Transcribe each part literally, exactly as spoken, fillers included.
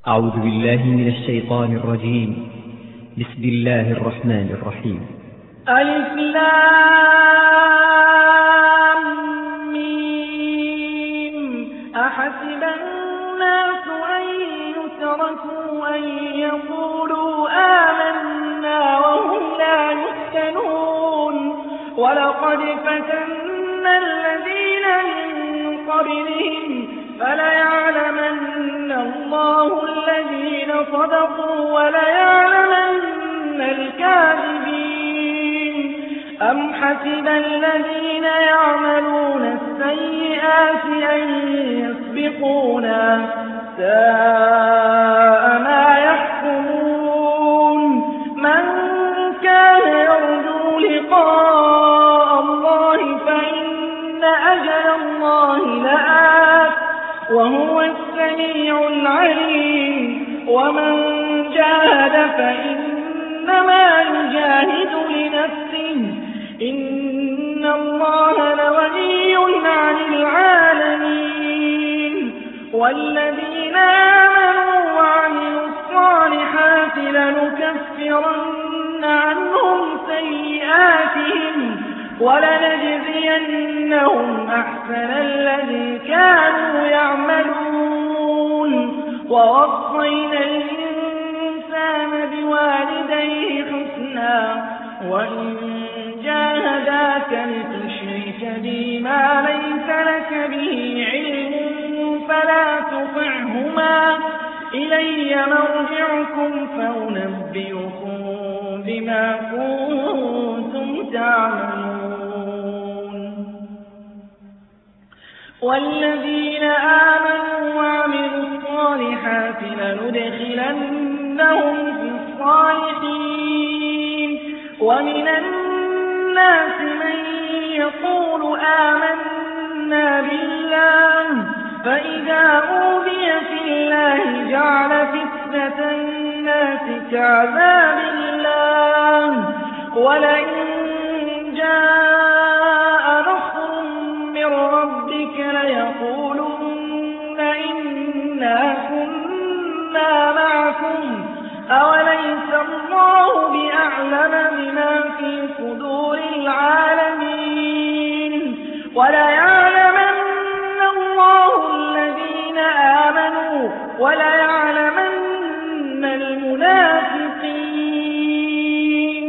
أعوذ بالله من الشيطان الرجيم. بسم الله الرحمن الرحيم. ألف لام ميم. أحسب الناس أن يتركوا أن يقولوا آمنا وهم لا يفتنون ولقد فتنا الذين من قبلهم فليعلمن الله الذين صدقوا وليعلمن الكاذبين. أم حسب الذين يعملون السيئات أن يسبقونا ساء ما يحكمون. من كان يرجو لقاء الله فإن أجل الله لآت وهو السميع العليم. ومن جاهد فإنما يجاهد لنفسه إن الله لغني عن العالمين. والذين آمنوا وعملوا الصالحات لنكفرن عنهم سيئاتهم ولنجزينهم أحسن الذي كانوا يعملون. ووصينا الإنسان بوالديه حسنا وإن جاهداك لتشرك بي ما ليس لك به علم فلا تطعهما إلي مرجعكم فأنبئكم بما كنتم تعملون. والذين آمنوا وعملوا الصالحات لندخلنهم في الصالحين. ومن الناس من يقول آمنا بالله فإذا أوذي في الله جعل فتنة الناس كعذاب الله ولئن جاء نصر من ربك ليقولن إنا كنا معكم أوليس الله بأعلم بما في صدور العالمين. وليعلمن الله الذين آمنوا وليعلمن المنافقين.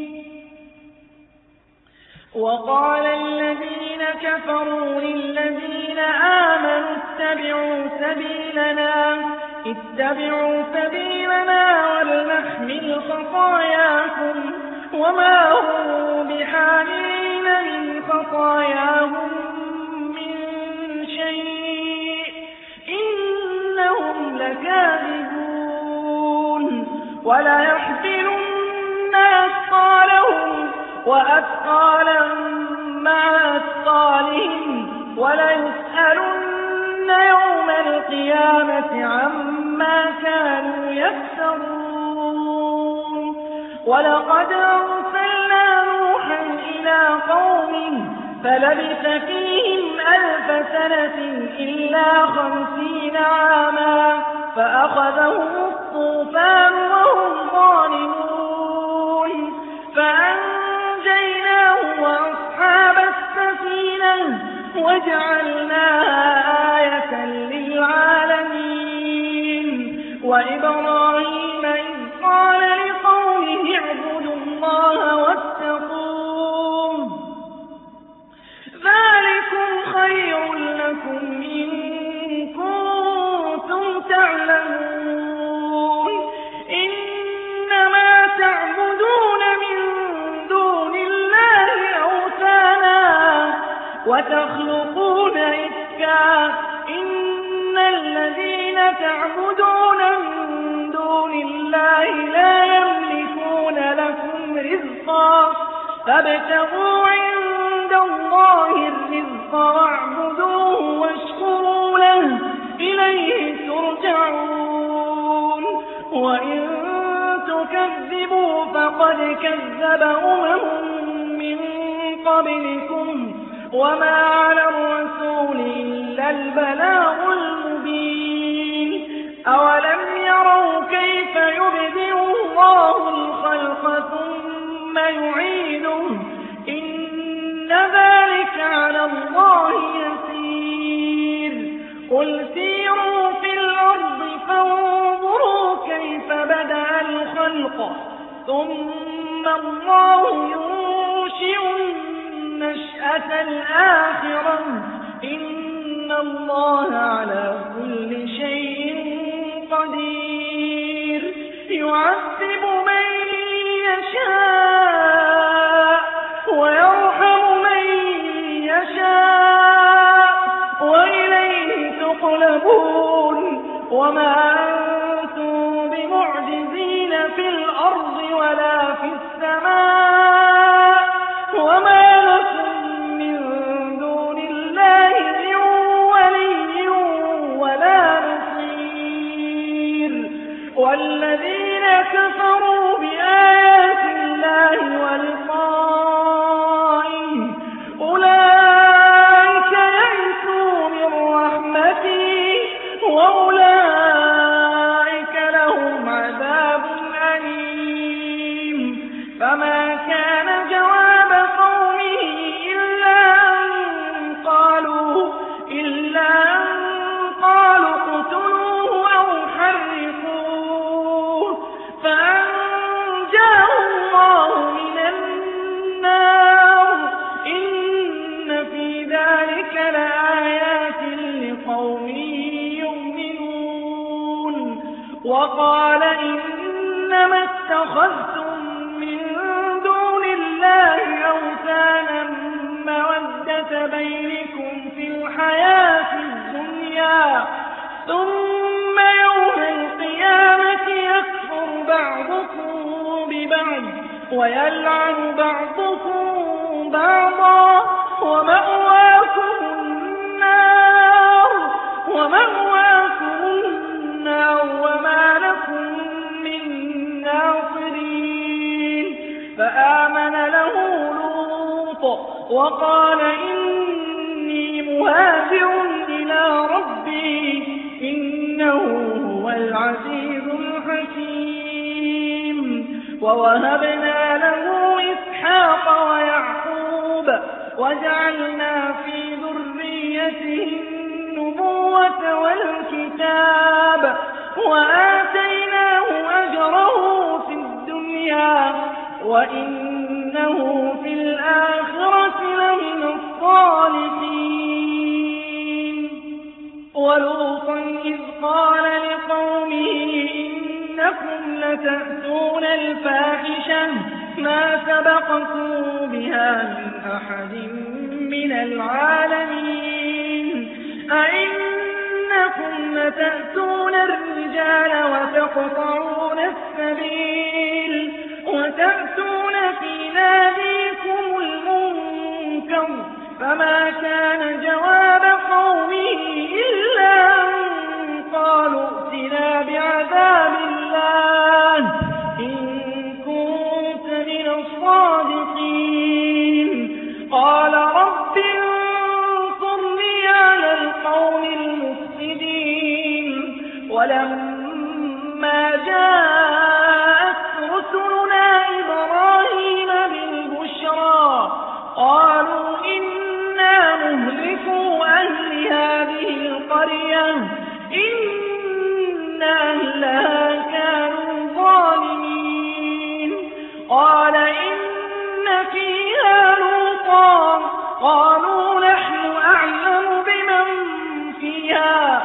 وقال الذين كفروا للذين آمنوا اتبعوا سبيلنا اتبعوا سبيلنا ولنحمل خطاياكم وما هم بحاملين من خطاياهم من شيء إنهم لكاذبون. وليحملن أثقالهم وأثقالا مع أثقالهم وليسألن يوم القيامة عما كانوا يفترون. ولقد أرسلنا نوحا إلى قومه فلبث فيهم ألف سنة إلا خمسين عاما فأخذهم الطوفان وهم ظالمون فأنجيناه وأصحاب السفينة وجعلناها آية للعالمين. وإبراهيم إذ قال لقومه اعبدوا الله واتقوه ذلكم خير لكم إن كنتم تعلمون. إنما تعبدون من دون الله أوثانا وتخلقون إفكا إن الذين تعبدون من دون الله لا يملكون لكم رزقا فابتغوا عند الله الرزق واعبدوه واشكروا له إليه ترجعون. وإن تكذبوا فقد كذب أمم من قبلكم وما على الرسول إلا البلاغ المبين. أولم يبدئ الله الخلق ثم يعيده إن ذلك على الله يسير قل سيروا في الأرض فانظروا كيف بدأ الخلق ثم الله ينشئ النشأة الآخرة إن الله على كل شيء قدير يعذب من يشاء ويرحم من يشاء وإليه تقلبون وما أنتم بمعجزين في الأرض ولا في السماء وما لكم من دون الله من ولي ولا نصير والذين كفروا بآيات الله ولقائه أولئك يئسوا من رحمتي وأولئك لهم عذاب أليم فما كان جواب قومه إلا أن قالوا إلا أن قالوا اقتلوه أو حرقوه فأنجاه الله من النار إن في ذلك لآيات لقوم يؤمنون وقال إنما اتخذتم من دون الله أوثانا مودة بينكم في الحياة الدنيا ثم يوم القيامة يكفر بعضكم ببعض ويلعن بعضكم بعضا ومأواكم النار ومأواكم النار وما لكم من ناصرين فآمن له لوط وقال إني مهاجر إلى ربي إنه هو العزيز الحكيم ووهبنا له إسحاق ويعقوب وجعلنا في ذريته النبوة والكتاب وآتيناه أجره في الدنيا وإنه في الآخرة لمن الصالحين ولوطا إذ قال لقومه إنكم لتأتون الفاحشة ما سبقكم بها من أحد من العالمين أئنكم لتأتون الرجال وتقطعون السبيل وتأتون في ناديكم المنكر فما كان جواب قومه إلا أن قالوا ائتنا بعذاب الله إن كنت من الصادقين قال رب انصرني على القوم المفسدين ولما جاءت رسلنا إبراهيم بالبشرى قالوا إنا مهلكو أهل هذه القرية إن أهلها كانوا ظالمين قال إن فيها لوطا قالوا نحن أعلم بمن فيها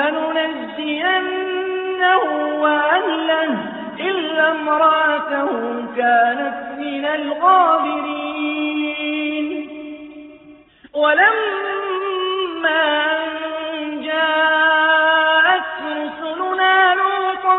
لننجينه وأهله إلا امرأته كانت من الغابرين ولما أن جاءت رسلنا لوطا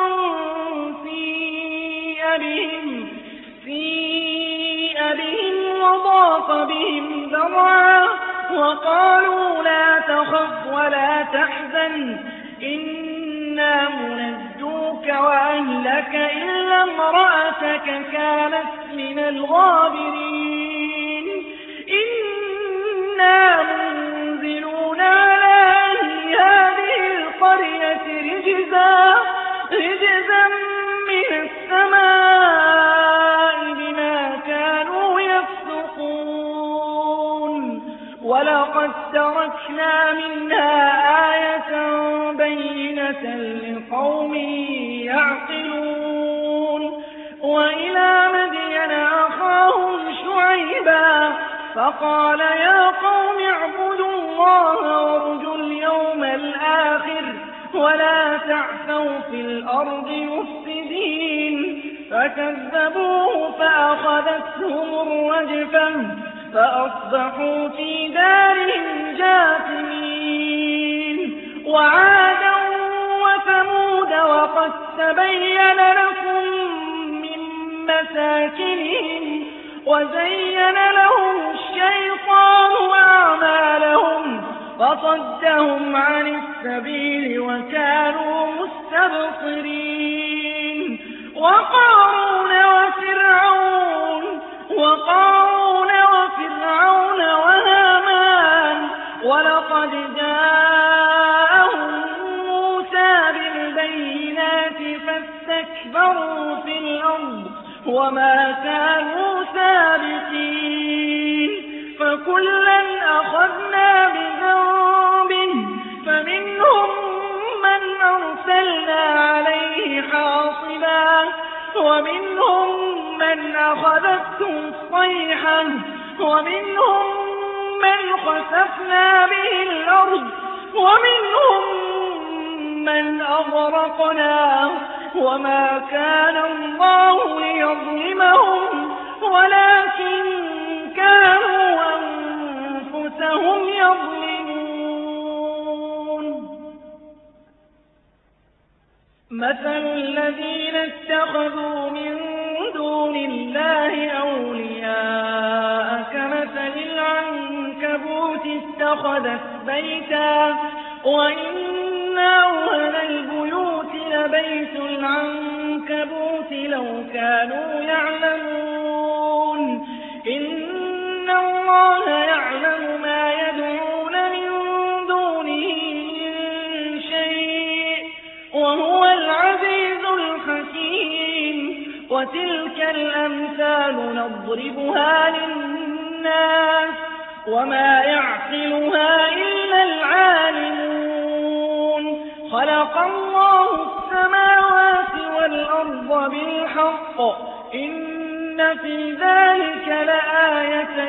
سيء بهم سيء بهم وضاق بهم ذرعا وقالوا لا تخف ولا تحزن إنا منجوك وأهلك إلا امرأتك كانت من الغابرين إنا منزلون على أهل هذه القرية رجزا رجزا من لقوم يعقلون وإلى مدين أخاهم شعيبا فقال يا قوم اعبدوا الله وارجوا اليوم الآخر ولا تعثوا في الأرض مفسدين فكذبوه فأخذتهم الرجفة فأصبحوا في دارهم جاثمين وعادا وثمود وقد تبين لكم من مساكنهم وزين لهم الشيطان أعمالهم فصدهم عن السبيل وكانوا مستبصرين وقارون وفرعون وقارون وفرعون وهامان ولقد جاءهم موسى بالبينات فاستكبروا في الأرض وما كانوا سابقين فكلا أخذنا بذنبه فمنهم من أرسلنا عليه حاصبا ومنهم من أخذته الصيحة ومنهم من خسفنا به الأرض ومنهم من أغرقنا وما كان الله ليظلمهم ولكن كانوا أنفسهم يظلمون مثل الذين اتخذوا من دون الله أولياء كمثل العنكبوت اتخذت بيتا وإن أوهن البيوت لبيت العنكبوت لو كانوا يعلمون إن الله يعلم ما يدعون من دونه من شيء وهو العزيز الحكيم وتلك الأمثال نضربها للناس وما يعقلها إلا العالمون خلق الله السماوات والأرض بالحق إن في ذلك لآية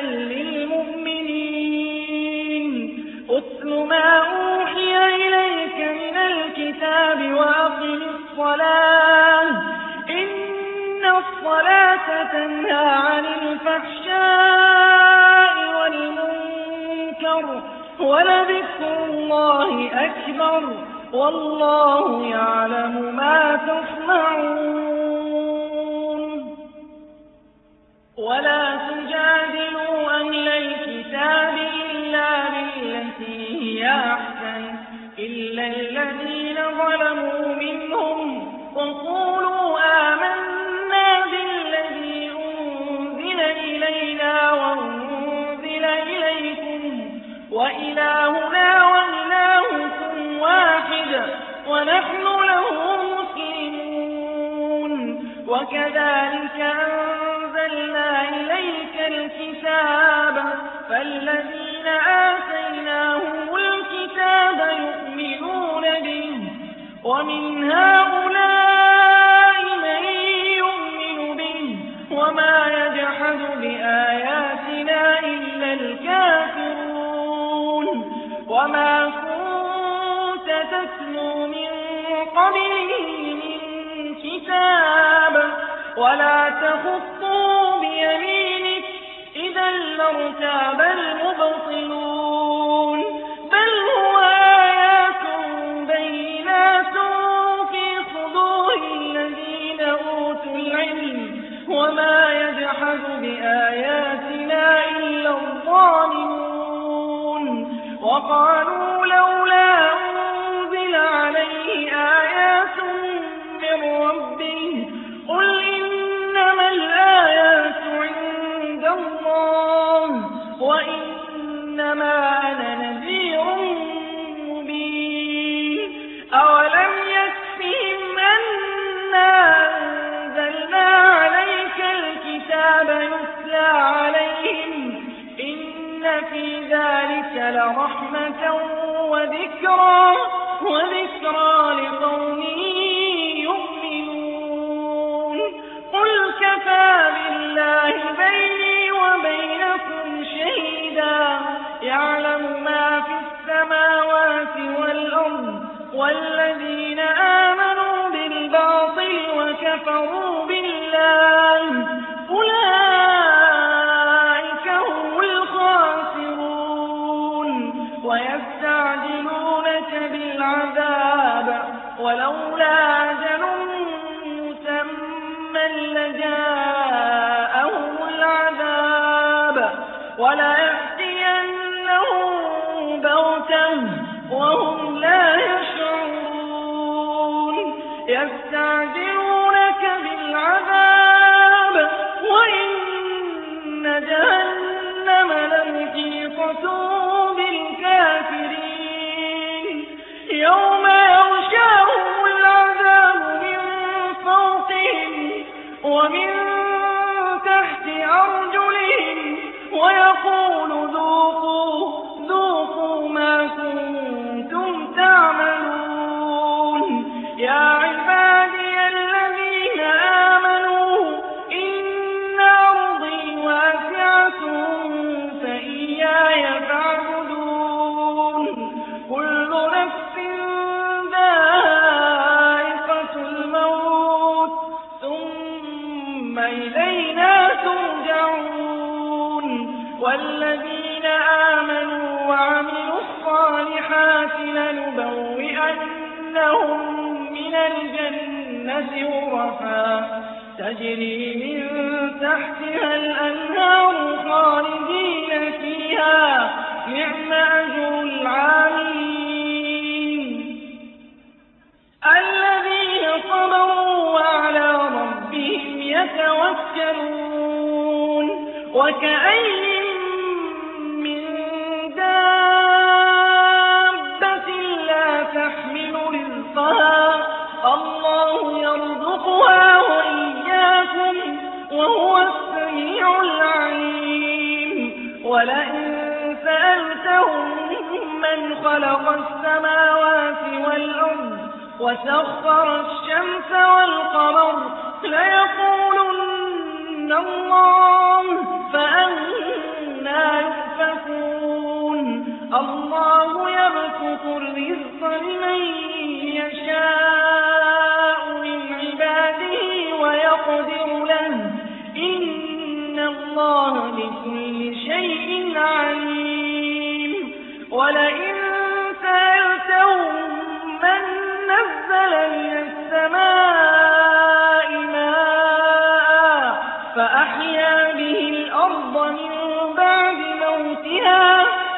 للمؤمنين أتل ما أوحي إليك من الكتاب وأقم الصلاة إن الصلاة تنهى عن الفحشاء والمنكر ولذكر الله أكبر والله يعلم ما تصنعون ولا تجادلوا أهل الكتاب إلا بالتي هي أحسن إلا الذين ظلموا منهم وقولوا آمنا بالذي أنزل إلينا وأنزل إليكم وإلهنا وإلهكم واحد ونحن له مسلمون وكذلك أنزلنا إليك الكتاب فالذين آتيناهم الكتاب يؤمنون به ومن هؤلاء من يؤمن به وما يجحد بآياتنا إلا الكافرون وما كنت تتلو من قبله من كتاب ولا تخطوا بيمينك إذا لارتاب المبطلون بل هو آيات بينات في صدور الذين أوتوا العلم وما يجحد بآياتنا إلا الظالمون وقالوا لولا أنزل عليه آيات من ربه قل إنما الآيات عند الله وإنما أنا نذير مبين أولم يكفهم أنا أنزلنا عليك الكتاب يتلى عليهم إن في ذلك لرحمة وذكرى وذكرى لقوم والذين آمنوا بالباطل وكفروا بالله أولئك هم الخاسرون ويستعجلونك بالعذاب ولولا أجل مسمى لجاءهم العذاب وليأتينهم بغتة وهم لا يشعرون يستعجلونك بالعذاب وإن جهنم لمحيطة بالكافرين يوم يغشاهم العذاب من فوقهم ومن تحت أرجلهم ويقول ذوقوا ذوقوا ما كنتم تعملون يا عبادي الذين آمنوا إن أرضي واسعة فإياي فاعبدون كل نفس ذائقة الموت ثم إلينا ترجعون والذين آمنوا وعملوا الصالحات لنبوئنهم من الجنة غرفا تجري من تحتها الأنهار خالدين فيها نعم أجر العاملين الذين صبروا وعلى ربهم يتوكلون وكأين من دابة لا تحمل رزقها الله يرزقها وإياكم وهو السميع العليم ولئن سألتهم من خلق السماوات والأرض وسخر الشمس والقمر ليقولن الله فأنى يؤفكون الله يبسط الرزق لمن يشاء من عباده ويقدر له إن الله بكل شيء عليم ولئن سألتهم من نزل من السماء ماء فأحيا به الأرض من بعد موتها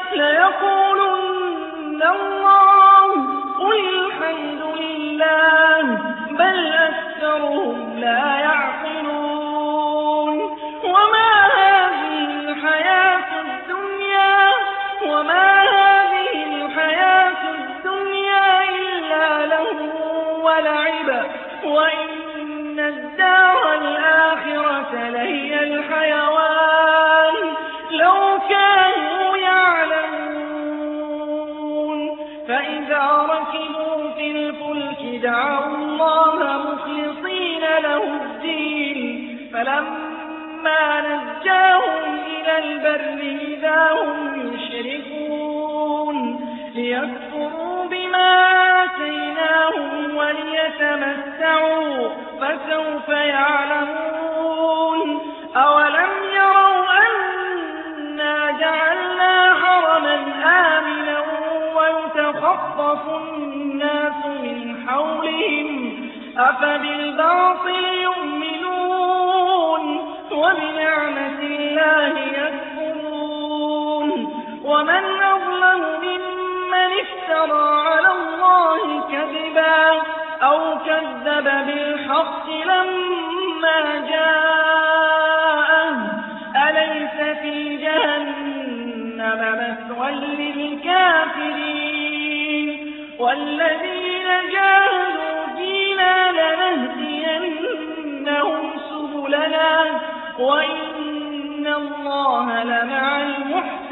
ليقولن الله قل الحمد لله بل أكثرهم لا يعقلون وما هذه الحياة الدنيا وما هذه الحياة الدنيا إلا لهو ولعب وإن الدار الآخرة لهي الحيوان لو كانوا يعلمون فإذا ركبوا في الفلك دعوا الله مخلصين له الدين فلما نجاهم إلى البر إذا هم يشركون ليكفروا بما آتيناهم وليتمتعوا فسوف يعلمون أولم يروا أنا جعلنا حرما آمنا ويتخطف الناس من حولهم أفبالباطل يؤمنون وبنعمة الله يكفرون ومن أظلم ممن افترى على الله كذبا أو كذب بالحق لما جاءه أليس في جهنم مثوى للكافرين والذين جاهدوا فينا لنهدينهم سبلنا وإن الله لمع المحسنين